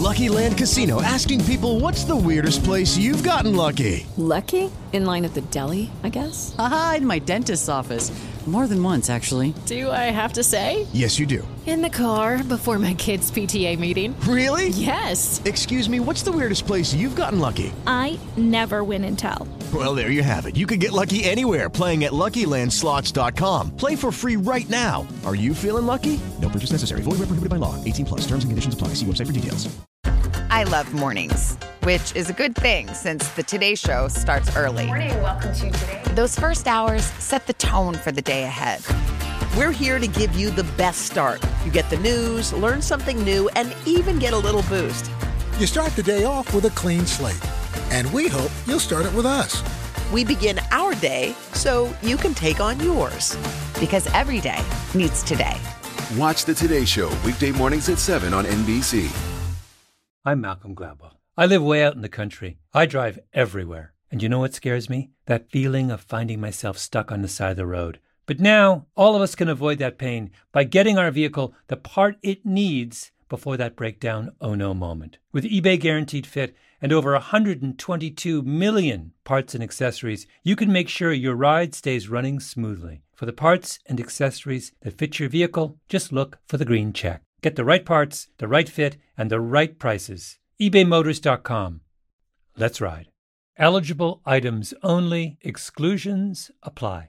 Lucky Land Casino, asking people, what's the weirdest place you've gotten lucky? Lucky? In line at the deli, I guess? Aha, in my dentist's office. More than once, actually. Do I have to say? Yes, you do. In the car before my kids' PTA meeting. Really? Yes. Excuse me, what's the weirdest place you've gotten lucky? I never win and tell. Well, there you have it. You can get lucky anywhere, playing at LuckyLandSlots.com. Play for free right now. Are you feeling lucky? No purchase necessary. Void where prohibited by law. 18 plus. Terms and conditions apply. See website for details. I love mornings, which is a good thing since the Today Show starts early. Morning, welcome to Today. Those first hours set the tone for the day ahead. We're here to give you the best start. You get the news, learn something new, and even get a little boost. You start the day off with a clean slate, and we hope you'll start it with us. We begin our day so you can take on yours. Because every day needs today. Watch the Today Show weekday mornings at 7 on NBC. I'm Malcolm Gladwell. I live way out in the country. I drive everywhere. And you know what scares me? That feeling of finding myself stuck on the side of the road. But now, all of us can avoid that pain by getting our vehicle the part it needs before that breakdown oh no moment. With eBay Guaranteed Fit and over 122 million parts and accessories, you can make sure your ride stays running smoothly. For the parts and accessories that fit your vehicle, just look for the green check. Get the right parts, the right fit, and the right prices. ebaymotors.com. Let's ride. Eligible items only. Exclusions apply.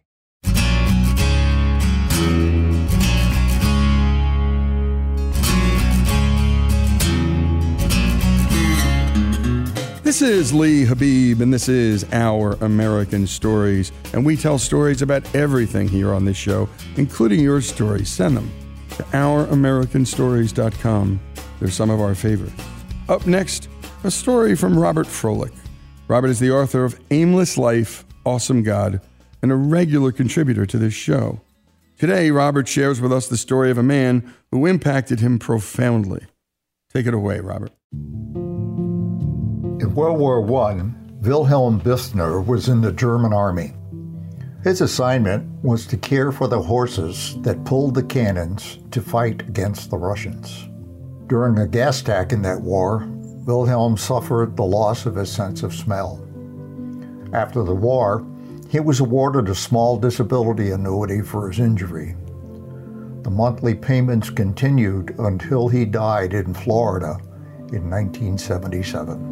This is Lee Habib, and this is Our American Stories. And we tell stories about everything here on this show, including your stories. Send them to ouramericanstories.com. They're some of our favorites. Up next, a story from Robert Froelich. Robert is the author of Aimless Life, Awesome God, and a regular contributor to this show. Today, Robert shares with us the story of a man who impacted him profoundly. Take it away, Robert. In World War I, Wilhelm Bissner was in the German army. His assignment was to care for the horses that pulled the cannons to fight against the Russians. During a gas attack in that war, Wilhelm suffered the loss of his sense of smell. After the war, he was awarded a small disability annuity for his injury. The monthly payments continued until he died in Florida in 1977.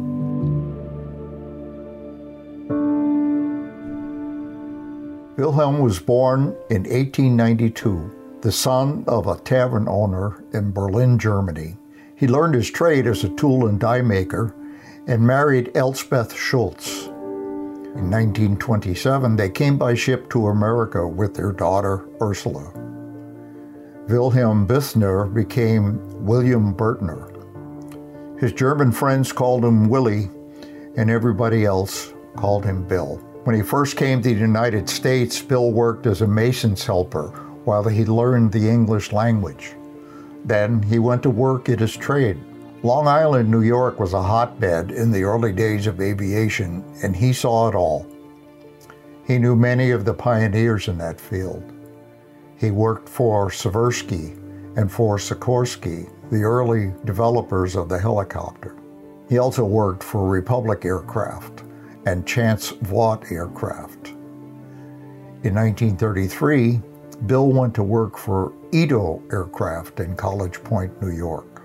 Wilhelm was born in 1892, the son of a tavern owner in Berlin, Germany. He learned his trade as a tool and die maker and married Elsbeth Schultz. In 1927, they came by ship to America with their daughter, Ursula. Wilhelm Bissner became William Bertner. His German friends called him Willie, and everybody else called him Bill. When he first came to the United States, Bill worked as a mason's helper while he learned the English language. Then he went to work at his trade. Long Island, New York was a hotbed in the early days of aviation, and he saw it all. He knew many of the pioneers in that field. He worked for Seversky and for Sikorsky, the early developers of the helicopter. He also worked for Republic Aircraft and Chance Vought Aircraft. In 1933, Bill went to work for Edo Aircraft in College Point, New York.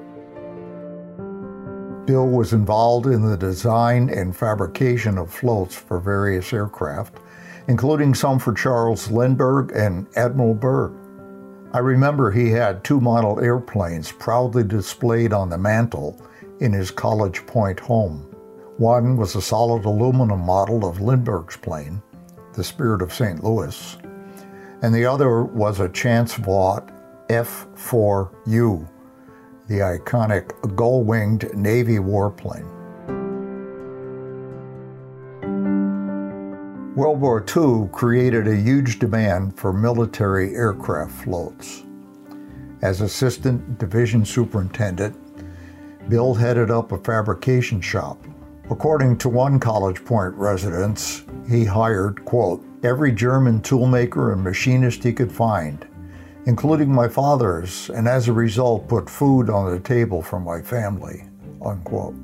Bill was involved in the design and fabrication of floats for various aircraft, including some for Charles Lindbergh and Admiral Byrd. I remember he had two model airplanes proudly displayed on the mantle in his College Point home. One was a solid aluminum model of Lindbergh's plane, the Spirit of St. Louis, and the other was a Chance Vought F-4U, the iconic gull-winged Navy warplane. World War II created a huge demand for military aircraft floats. As Assistant Division Superintendent, Bill headed up a fabrication shop. According to one College Point resident, he hired, quote, every German toolmaker and machinist he could find, including my father's, and as a result put food on the table for my family. unquote.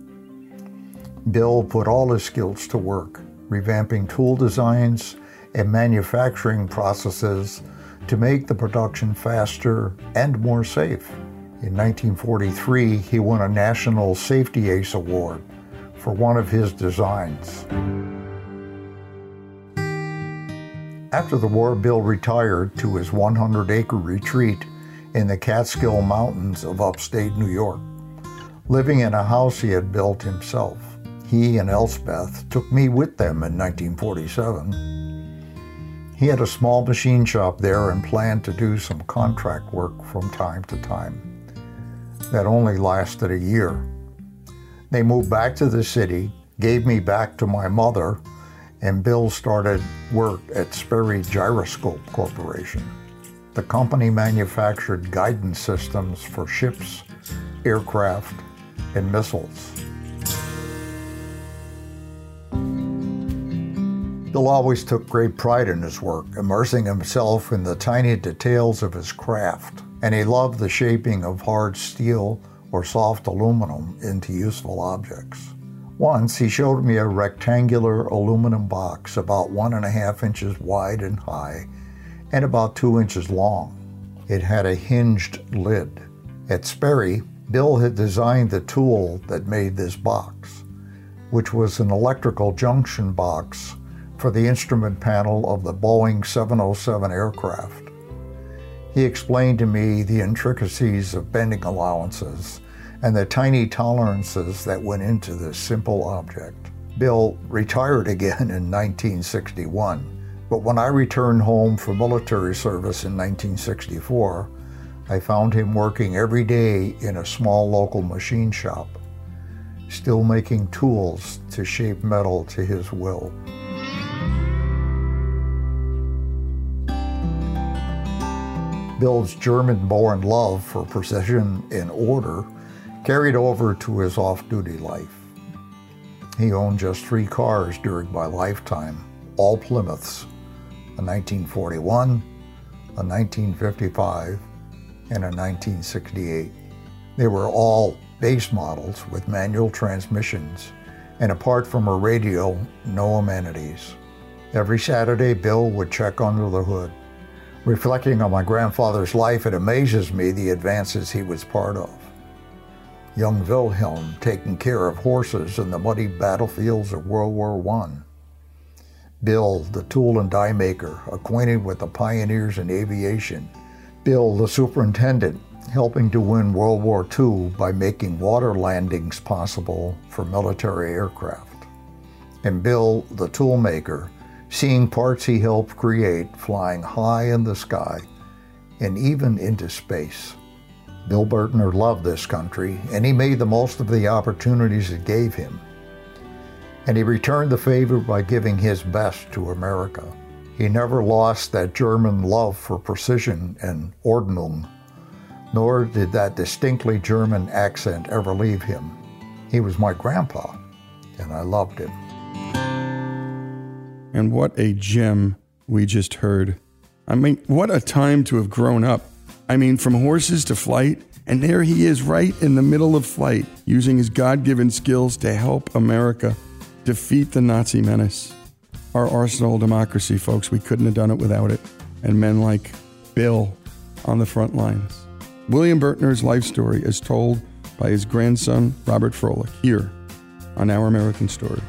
Bill put all his skills to work, revamping tool designs and manufacturing processes to make the production faster and more safe. In 1943, he won a National Safety Ace Award for one of his designs. After the war, Bill retired to his 100-acre retreat in the Catskill Mountains of upstate New York, living in a house he had built himself. He and Elspeth took me with them in 1947. He had a small machine shop there and planned to do some contract work from time to time. That only lasted a year. They moved back to the city, gave me back to my mother, and Bill started work at Sperry Gyroscope Corporation. The company manufactured guidance systems for ships, aircraft, and missiles. Bill always took great pride in his work, immersing himself in the tiny details of his craft, and he loved the shaping of hard steel or soft aluminum into useful objects. Once he showed me a rectangular aluminum box about 1.5 inches wide and high and about 2 inches long. It had a hinged lid. At Sperry, Bill had designed the tool that made this box, which was an electrical junction box for the instrument panel of the Boeing 707 aircraft. He explained to me the intricacies of bending allowances and the tiny tolerances that went into this simple object. Bill retired again in 1961, but when I returned home from military service in 1964, I found him working every day in a small local machine shop, still making tools to shape metal to his will. Bill's German-born love for precision and order carried over to his off-duty life. He owned just 3 cars during my lifetime, all Plymouths, a 1941, a 1955, and a 1968. They were all base models with manual transmissions, and apart from a radio, no amenities. Every Saturday, Bill would check under the hood. Reflecting on my grandfather's life, it amazes me the advances he was part of. Young Wilhelm taking care of horses in the muddy battlefields of World War I. Bill, the tool and die maker, acquainted with the pioneers in aviation. Bill, the superintendent, helping to win World War II by making water landings possible for military aircraft. And Bill, the tool maker, seeing parts he helped create flying high in the sky and even into space. Bill Bertner loved this country, and he made the most of the opportunities it gave him. And he returned the favor by giving his best to America. He never lost that German love for precision and Ordnung, nor did that distinctly German accent ever leave him. He was my grandpa, and I loved him. And what a gem we just heard. I mean, what a time to have grown up. I mean, from horses to flight, and there he is right in the middle of flight, using his God-given skills to help America defeat the Nazi menace. Our arsenal of democracy, folks, we couldn't have done it without it. And men like Bill on the front lines. William Bertner's life story is told by his grandson, Robert Froelich, here on Our American Stories.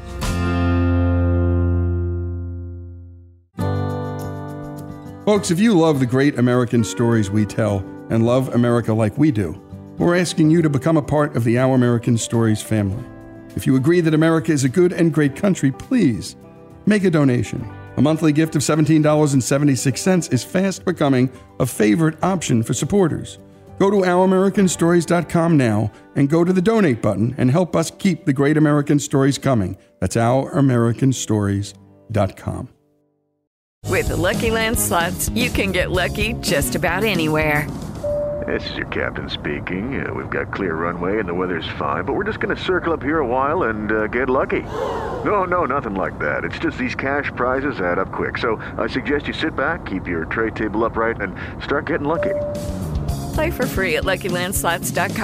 Folks, if you love the great American stories we tell and love America like we do, we're asking you to become a part of the Our American Stories family. If you agree that America is a good and great country, please make a donation. A monthly gift of $17.76 is fast becoming a favorite option for supporters. Go to OurAmericanStories.com now and go to the donate button and help us keep the great American stories coming. That's OurAmericanStories.com. With the Lucky Land Slots, you can get lucky just about anywhere. This is your captain speaking. We've got clear runway and the weather's fine, but we're just going to circle up here a while and get lucky. No, nothing like that. It's just these cash prizes add up quick. So I suggest you sit back, keep your tray table upright, and start getting lucky. Play for free at LuckyLandSlots.com.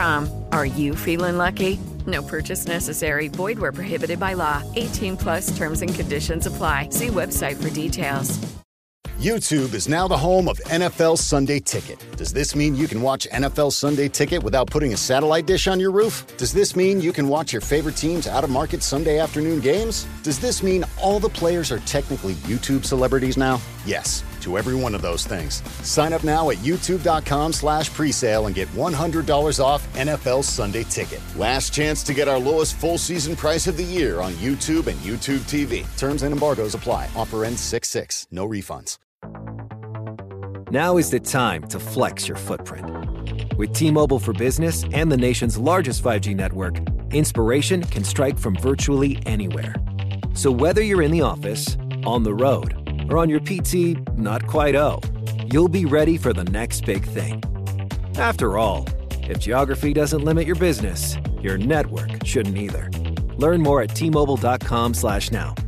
Are you feeling lucky? No purchase necessary. Void where prohibited by law. 18 plus terms and conditions apply. See website for details. YouTube is now the home of NFL Sunday Ticket. Does this mean you can watch NFL Sunday Ticket without putting a satellite dish on your roof? Does this mean you can watch your favorite team's out-of-market Sunday afternoon games? Does this mean all the players are technically YouTube celebrities now? Yes, to every one of those things. Sign up now at youtube.com/presale and get $100 off NFL Sunday Ticket. Last chance to get our lowest full season price of the year on YouTube and YouTube TV. Terms and embargoes apply. Offer ends 6/6. No refunds. Now is the time to flex your footprint. With T-Mobile for Business and the nation's largest 5G network, inspiration can strike from virtually anywhere. So whether you're in the office, on the road, or on your PT not quite you'll be ready for the next big thing. After all, if geography doesn't limit your business, your network shouldn't either. Learn more at T-Mobile.com/now.